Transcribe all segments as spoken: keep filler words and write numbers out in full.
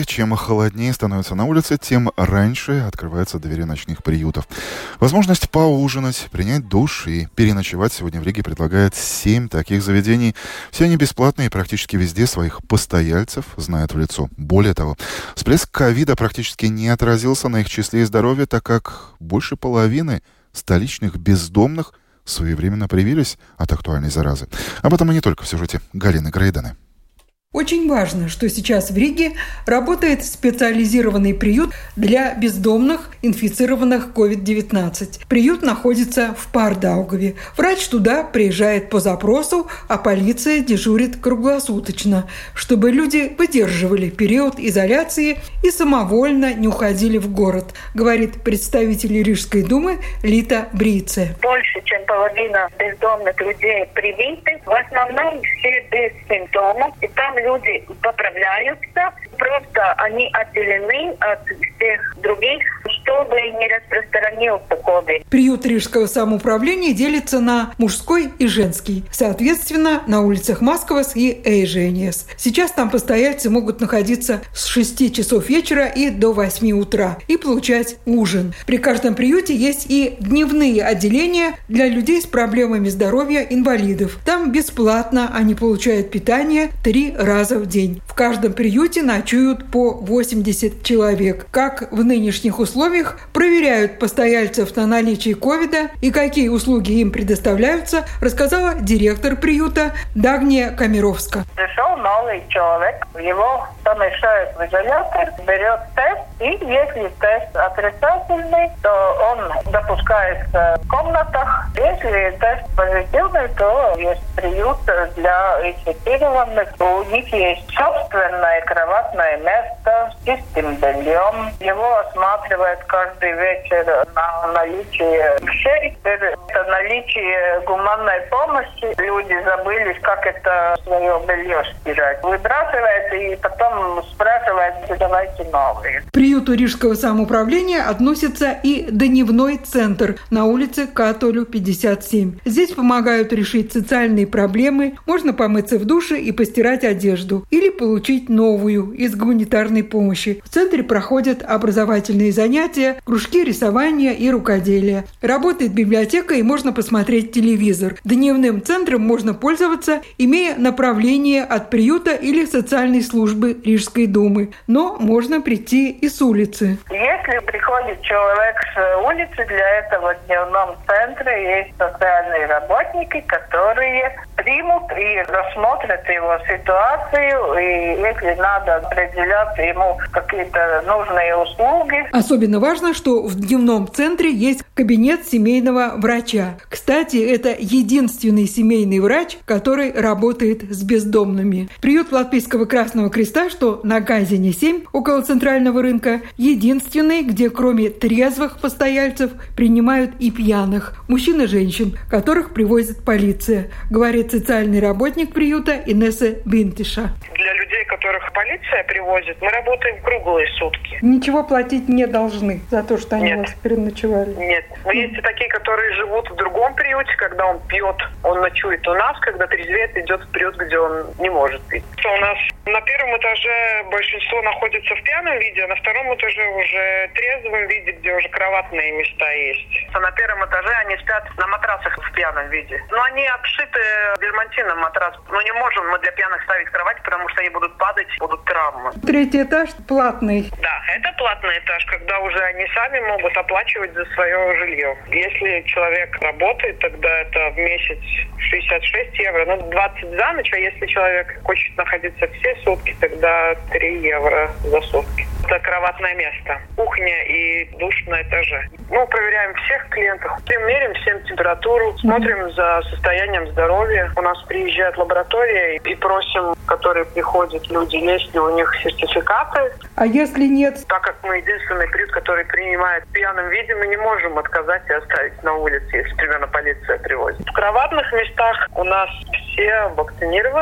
Чем холоднее становится на улице, тем раньше открываются двери ночных приютов. Возможность поужинать, принять душ и переночевать сегодня в Риге предлагает семь таких заведений. Все они бесплатные и практически везде своих постояльцев знают в лицо. Более того, всплеск ковида практически не отразился на их числе и здоровье, так как больше половины столичных бездомных своевременно привились от актуальной заразы. Об этом и не только в сюжете Галины Грейдены. Очень важно, что сейчас в Риге работает специализированный приют для бездомных, инфицированных ковид девятнадцать. Приют находится в Pārdaugavе. Врач туда приезжает по запросу, а полиция дежурит круглосуточно, чтобы люди выдерживали период изоляции и самовольно не уходили в город, говорит представитель Рижской думы Лита Брице. Больше, чем половина бездомных людей привиты, в основном все без симптомов, и там люди поправляются, просто они отделены от всех других, чтобы не распространился ковид. Приют Рижского самоуправления делится на мужской и женский. Соответственно, на улицах Маскавас и Эйжениес. Сейчас там постояльцы могут находиться с шести часов вечера и до восьми утра и получать ужин. При каждом приюте есть и дневные отделения для людей с проблемами здоровья, инвалидов. Там бесплатно они получают питание три раза в день. В каждом приюте ночуют по восемьдесят человек. Как в нынешних условиях проверяют постояльцев на наличие ковида и какие услуги им предоставляются, рассказала директор приюта Дагния Камеровска. Пришел новый человек, его помещают в изолятор, берет тест, и если тест отрицательный, то он допускается в комнатах. Если тест позитивный, то есть приют для инфицированных. У них есть собственное кроватное место с чистым бельем. Его осматривают каждый вечер на наличие вещей. Это наличие гуманной помощи. Люди забыли, как это свое белье стирать. Выбрасывают и потом спрашивают, давайте новые. К приюту Рижского самоуправления относится и дневной центр на улице Католю, пятьдесят семь. Здесь помогают решить социальные проблемы, можно помыться в душе и постирать одежду или получить новую из гуманитарной помощи. В центре проходят образовательные занятия, кружки рисования и рукоделия. Работает библиотека и можно посмотреть телевизор. Дневным центром можно пользоваться, имея направление от приюта или социальной службы Рижской думы. Но можно прийти и с улицы. Если приходит человек с улицы, для этого в дневном центре есть социальные работники, которые примут и рассмотрят его ситуацию, и если надо определять ему какие-то нужные услуги. Особенно важно, что в дневном центре есть кабинет семейного врача. Кстати, это единственный семейный врач, который работает с бездомными. Приют Латвийского Красного Креста, что на Газине семь, около центрального рынка, единственный, где кроме трезвых постояльцев принимают и пьяных, мужчин и женщин, которых привозит полиция, говорит социальный работник приюта Инесса Бинтиша. Для людей, которых полиция привозит, мы работаем круглые сутки. Ничего платить не должны за то, что они Нет. у вас переночевали? Нет. Но есть и такие, которые живут в другом приюте, когда он пьет, он ночует у нас, когда трезвеет, идет в приют, где он не может пить. У нас на первом этаже большинство находится в пьяном виде, а на втором этаже уже трезвом виде, где уже кроватные места есть. А на первом этаже они спят на матрасах в пьяном виде. Но они обшиты дермантином матрас. Мы не можем мы для пьяных ставить кровать, потому что они будут падать, будут травмы. Третий этаж платный. Да, это платный этаж, когда уже они сами могут оплачивать за свое жилье. Если человек работает, тогда это в месяц шестьдесят шесть евро, ну двадцать за ночь, а если человек хочет находиться все сутки, тогда три евро за сутки. Это кроватное место, кухня и душ на этаже. Мы проверяем всех клиентов, меряем всем температуру, смотрим за состоянием здоровья. У нас приезжает лаборатория и просим, которые приходят люди, есть ли у них сертификаты. А если нет? Так как мы единственный приют, который принимает в пьяном виде, мы не можем отказать и оставить на улице, если примерно полиция привозит. В кроватных местах у нас все вакцинированы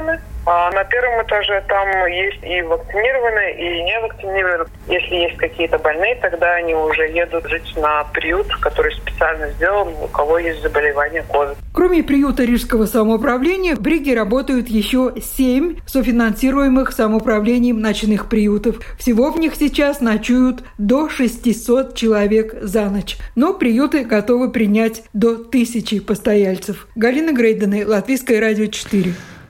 А на первом этаже там есть и вакцинированные, и не вакцинированные. Если есть какие-то больные, тогда они уже едут жить на приют, который специально сделан, у кого есть заболевание ковид. Кроме приюта Рижского самоуправления, в Риге работают еще семь софинансируемых самоуправлением ночных приютов. Всего в них сейчас ночуют до шестисот человек за ночь. Но приюты готовы принять до тысячи постояльцев. Галина Грейдены, Латвийское радио четыре.